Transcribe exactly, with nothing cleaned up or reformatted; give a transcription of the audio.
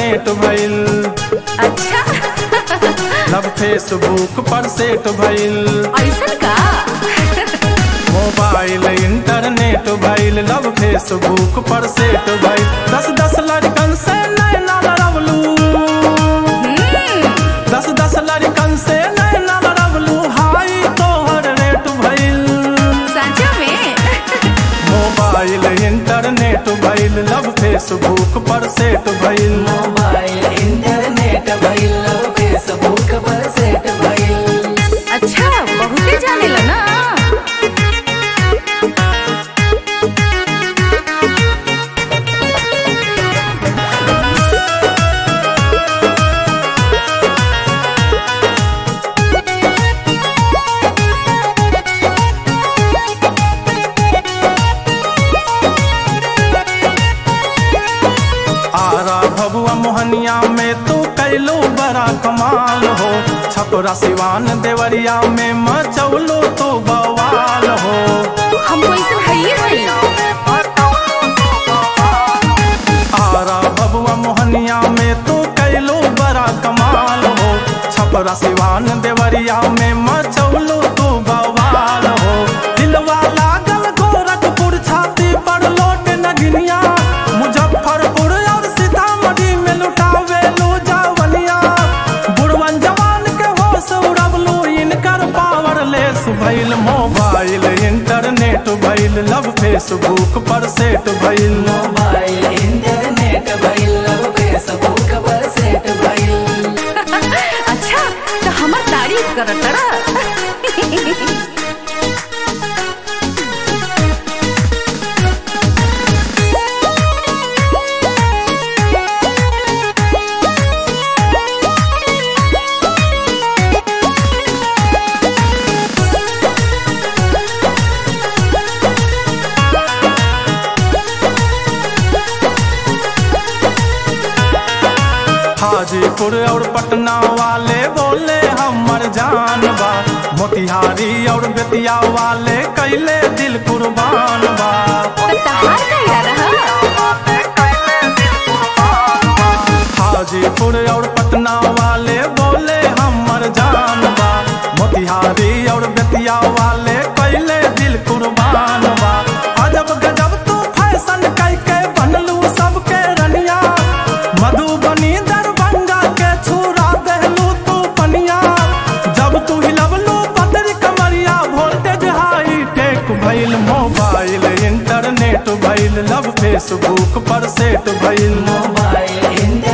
Internet भइल। अच्छा love Facebook पर सेट भइल। ऐसन का? मोबाइल इंटरनेट भइल, लव फेसबुक पर सेट भइल। दस दस लड़कन से नैना लड़वलू, दस दस लड़कन से नैना लड़वलू, हाई तोहर रेट भइल। सच में? मोबाइल इंटरनेट भइल, लव फेसबुक पर सेट भइल। मोबाइल इंटरनेट भइल, लव फेसबुक पर सेट भइल। अच्छा बहुते जानेला ना। आरा भगवा मोहनिया में तू कैलो बड़ा कमाल हो, छपरा सिवान देवरिया में मचौलो तो बवाल हो। हमको ऐसा है ही है। आरा भगवा मोहनिया में तू कैलो बड़ा कमाल हो, छपरा सिवान देवरिया में मचौलो तो बवाल हो। दिलवा लागल गोरखपुर छाती पर लोट नगनिया, मुजफ्फरपुर और सीतामढ़ी में लुटावे लो जावनिया। बुढ़वन जवान के होश उड़वलू, इनकर पावरलेस भइल। मोबाइल इंटरनेट भइल, लव फेसबुक पर सेट भइल। मोबाइल इंटरनेट भइल, लव फेसबुक पर सेट भइल। अच्छा तो हमार तारीफ करत रहा। हाजीपुर और पटना वाले बोले हमर जान बा, मोतिहारी और बेतिया वाले कैले दिल कुर्बान बा। तो तहार कैला रहा? हाजीपुर और पटना वाले बोले हमर जान बा, मोतिहारी और बेतिया वाले कैले दिल कुर्बान बा। अजब गजब तू फैशन कैके बनलू सबके रनिया, मधुबनी दरभंगा के छुरा देहलू तू पनिया। जब तू हिलवलू पतरी कमरिया, वोल्टेज हाई टेक भइल। मोबाइल इंटरनेट भइल, लव फेसबुक पर सेट भइल। Mobile internet